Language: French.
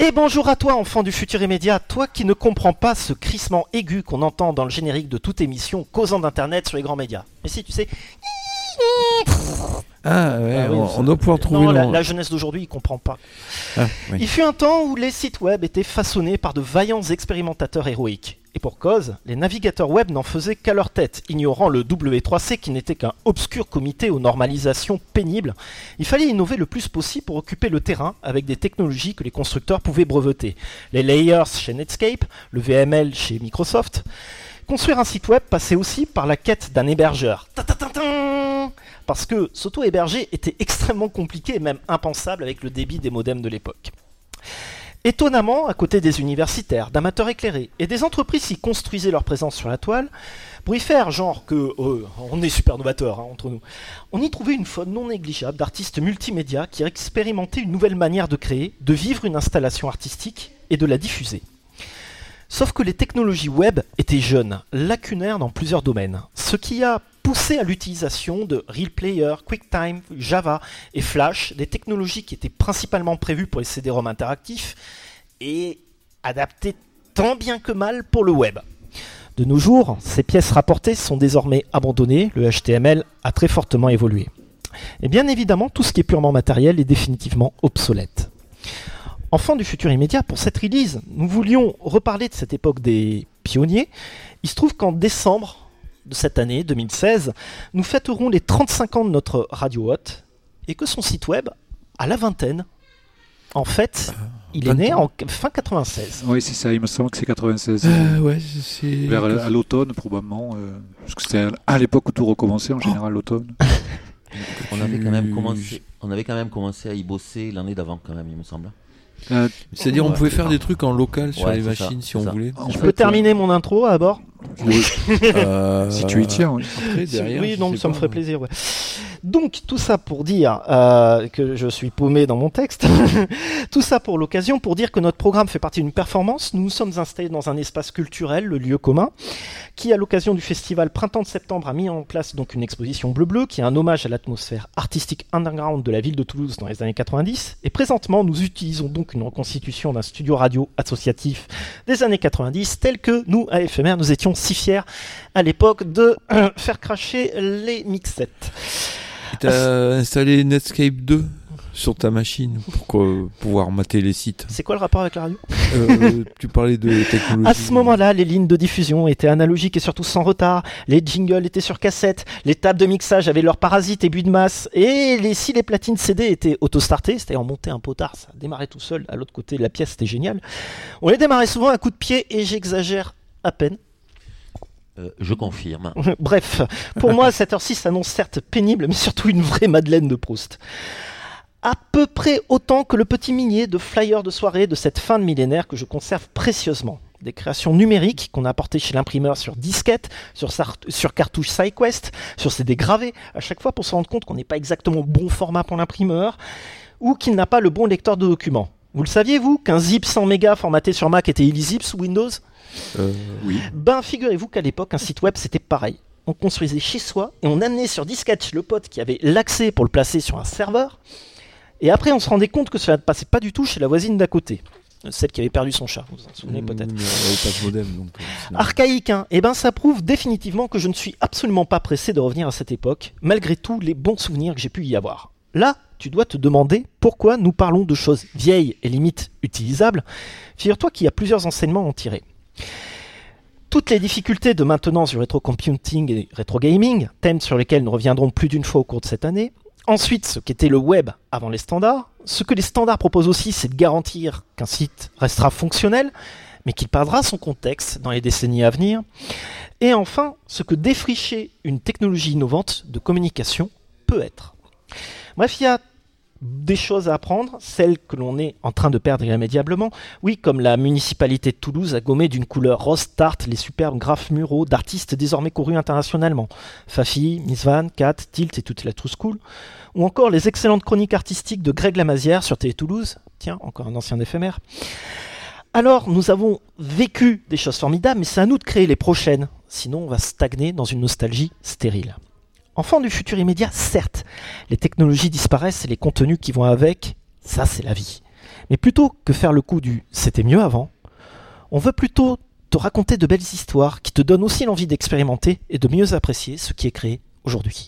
Et bonjour à toi, enfant du futur immédiat, toi qui ne comprends pas ce crissement aigu qu'on entend dans le générique de toute émission causant d'internet sur les grands médias. Mais si, tu sais... Ah ouais, oui, on doit pouvoir trouver... Non, la jeunesse d'aujourd'hui, il comprend pas. Ah, oui. Il fut un temps où les sites web étaient façonnés par de vaillants expérimentateurs héroïques. Et pour cause, les navigateurs web n'en faisaient qu'à leur tête, ignorant le W3C qui n'était qu'un obscur comité aux normalisations pénibles. Il fallait innover le plus possible pour occuper le terrain avec des technologies que les constructeurs pouvaient breveter. Les layers chez Netscape, le VML chez Microsoft. Construire un site web passait aussi par la quête d'un hébergeur. Parce que s'auto-héberger était extrêmement compliqué et même impensable avec le débit des modems de l'époque. Étonnamment, à côté des universitaires, d'amateurs éclairés et des entreprises qui construisaient leur présence sur la toile, pour y faire genre que on est super novateurs entre nous, on y trouvait une faune non négligeable d'artistes multimédia qui expérimentaient une nouvelle manière de créer, de vivre une installation artistique et de la diffuser. Sauf que les technologies web étaient jeunes, lacunaires dans plusieurs domaines, ce qui a poussé à l'utilisation de RealPlayer, QuickTime, Java et Flash, des technologies qui étaient principalement prévues pour les CD-ROM interactifs et adaptées tant bien que mal pour le web. De nos jours, ces pièces rapportées sont désormais abandonnées, le HTML a très fortement évolué. Et bien évidemment, tout ce qui est purement matériel est définitivement obsolète. Enfant du futur immédiat, pour cette release, nous voulions reparler de cette époque des pionniers. Il se trouve qu'en décembre de cette année, 2016, nous fêterons les 35 ans de notre Radio Hot et que son site web a la vingtaine. En fait, il est né en fin 96. Oui, c'est ça, il me semble que c'est 96. Ouais, c'est... À l'automne, probablement. Parce que c'était à l'époque où tout recommençait, en général, l'automne. On avait quand même commencé à y bosser l'année d'avant, quand même, il me semble. C'est-à-dire, on pouvait faire des trucs en local sur les c'est machines si on voulait. Je peux terminer mon intro à bord Si tu y tiens, oui. Après, derrière, oui, non, ça me ferait plaisir. Ouais. Donc, tout ça pour dire que je suis paumé dans mon texte. Tout ça pour l'occasion, pour dire que notre programme fait partie d'une performance. Nous nous sommes installés dans un espace culturel, le lieu commun, qui, à l'occasion du festival Printemps de Septembre, a mis en place donc une exposition bleu-bleu, qui est un hommage à l'atmosphère artistique underground de la ville de Toulouse dans les années 90. Et présentement, nous utilisons donc une reconstitution d'un studio radio associatif des années 90, tel que nous, à FMR, nous étions si fiers à l'époque de faire cracher les mixettes. T'as installé Netscape 2 sur ta machine pour pouvoir mater les sites. C'est quoi le rapport avec la radio ? Tu parlais de technologie. À ce moment-là, les lignes de diffusion étaient analogiques et surtout sans retard. Les jingles étaient sur cassette. Les tables de mixage avaient leurs parasites et buts de masse. Et si les platines CD étaient auto-startées, c'était en montait un potard, ça démarrait tout seul. À l'autre côté de la pièce, c'était génial. On les démarrait souvent à coup de pied et j'exagère à peine. Je confirme. Bref, pour moi, cette heure-ci s'annonce certes pénible, mais surtout une vraie Madeleine de Proust. À peu près autant que le petit minier de flyers de soirée de cette fin de millénaire que je conserve précieusement. Des créations numériques qu'on a apportées chez l'imprimeur sur disquette, sur cartouche SideQuest, sur CD gravés, à chaque fois pour se rendre compte qu'on n'est pas exactement au bon format pour l'imprimeur, ou qu'il n'a pas le bon lecteur de documents. Vous le saviez, vous, qu'un zip 100 mégas formaté sur Mac était illisible sous Windows ? Oui. Ben, figurez-vous qu'à l'époque, un site web, c'était pareil. On construisait chez soi et on amenait sur disquette chez le pote qui avait l'accès pour le placer sur un serveur. Et après, on se rendait compte que cela ne passait pas du tout chez la voisine d'à côté. Celle qui avait perdu son chat, vous vous en souvenez peut-être. Il n'y avait pas de modem, donc... Archaïque, hein. Et ben ça prouve définitivement que je ne suis absolument pas pressé de revenir à cette époque, malgré tous les bons souvenirs que j'ai pu y avoir. Là, tu dois te demander pourquoi nous parlons de choses vieilles et limite utilisables. Figure-toi qu'il y a plusieurs enseignements à en tirer. Toutes les difficultés de maintenance du rétrocomputing et rétro-gaming, thèmes sur lesquels nous reviendrons plus d'une fois au cours de cette année. Ensuite, ce qu'était le web avant les standards. Ce que les standards proposent aussi, c'est de garantir qu'un site restera fonctionnel, mais qu'il perdra son contexte dans les décennies à venir. Et enfin, ce que défricher une technologie innovante de communication peut être. Bref, il y a des choses à apprendre, celles que l'on est en train de perdre irrémédiablement. Oui, comme la municipalité de Toulouse a gommé d'une couleur rose tarte les superbes graphes muraux d'artistes désormais courus internationalement. Fafi, Miss Van, Kat, Tilt et toute la True School. Ou encore les excellentes chroniques artistiques de Greg Lamazière sur Télé Toulouse. Tiens, encore un ancien éphémère. Alors, nous avons vécu des choses formidables, mais c'est à nous de créer les prochaines. Sinon, on va stagner dans une nostalgie stérile. Enfant du futur immédiat, certes, les technologies disparaissent et les contenus qui vont avec, ça c'est la vie. Mais plutôt que faire le coup du « c'était mieux avant », on veut plutôt te raconter de belles histoires qui te donnent aussi l'envie d'expérimenter et de mieux apprécier ce qui est créé aujourd'hui.